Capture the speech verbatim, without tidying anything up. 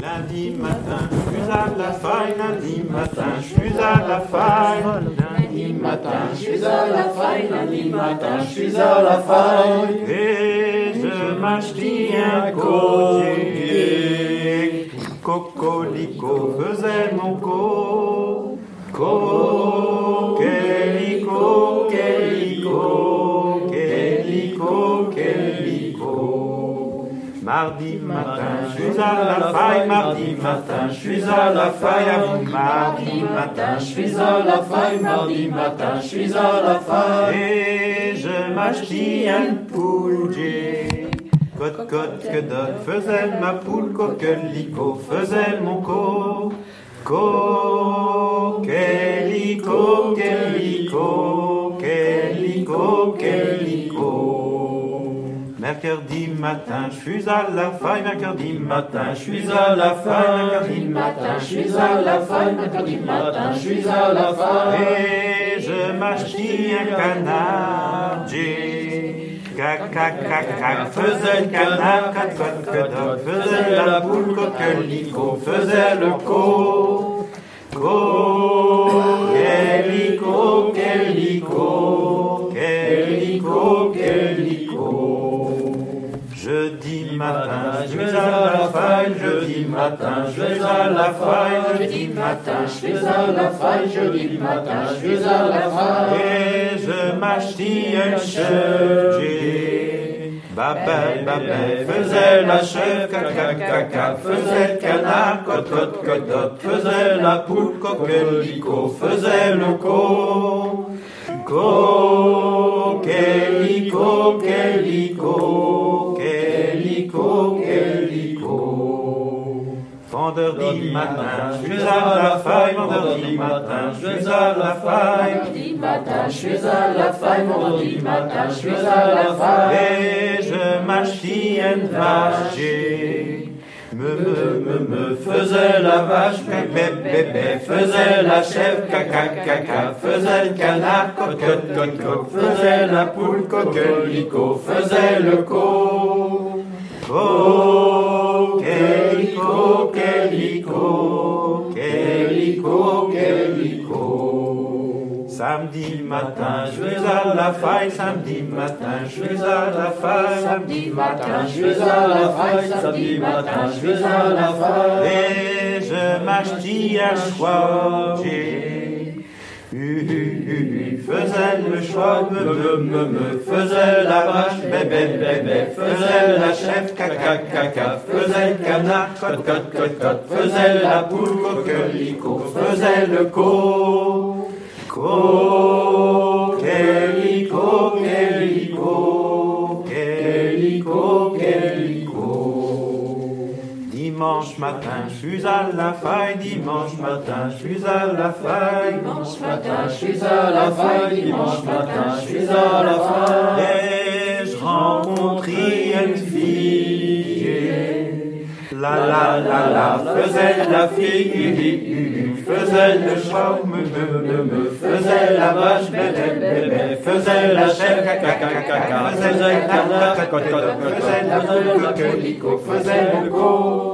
Lundi matin, je suis à la faille, lundi matin, je suis à la faille. Lundi matin, je suis à la faille, lundi matin, je suis à la faille. Et je m'achète un collier. Cocolico faisait mon co. Co, quelico, quelico, quelico, quelico. Mardi matin, je suis à la faille, mardi matin, je suis à la faille à vous. Mardi matin, je suis à la faille, mardi matin, je suis à la faille. Et je m'achète un poule. Cote, cote, que dot, faisait ma poule, coquelico, faisait mon co. Co, quelico, quelico, quelico, quelico. Mercredi matin, je suis à la faille, mercredi matin, je suis à la faille, mercredi matin, je suis à la faille, mercredi matin, je suis à la faille. Et je m'achète un canard, cac, cac, cac, cac, faisait le canard, cac, cac, cac, faisait la poule, coquelico, faisait le co. Co, quelico, quelico, quelico, quelico. Jeudi matin, je suis à la faille, jeudi matin, je suis à la faille, jeudi matin, je suis à la faille, jeudi matin, je suis à la faille. Et je m'achète un chef, babé, babé, faisait la chef, caca, caca, faisait le canard, cote, cote, cote, faisait la poule, coquelico, faisait le co. Co, quelico, quelico, quelico, quelico. Vendredi matin, je suis à la faille, vendredi matin, je suis à la faille. Vendredi matin, je suis à la faille, vendredi matin, je suis à la faille. Et je m'achète une vache. Me, me, me, me faisait la vache, bébé, bébé, faisait la chèvre, caca, caca, faisait le canard, cocotte, cocotte, faisait la poule, coquelico, faisait le co. Co, quelico, quelico, quelico, quelico. Samedi matin, je suis à la faille, samedi matin, je suis à la faille, samedi matin, je suis à la faille, samedi matin, je suis à la faille. Et je m'achète un choix, faisait le choix, me, me, me, me, faisait la vache, bébé, bébé, faisait la chèvre, caca, caca, faisait le canard, cote, cote, cote, cote, faisait la poule, coquelico, faisait le co. Co, quelico, quelico, quelico, quelico. Dimanche matin, je suis à la faille, dimanche matin, je suis à la faille. Dimanche matin, je suis à la faille, dimanche matin, je suis à la faille. Et je rencontrais une fille. La la la la, faisait la fille, faisait le choix, me me me me, faisait la vache, bébé bébé, faisait la chèvre, caca caca caca, faisait le canard, faisait la poule, coquelico, faisait le co.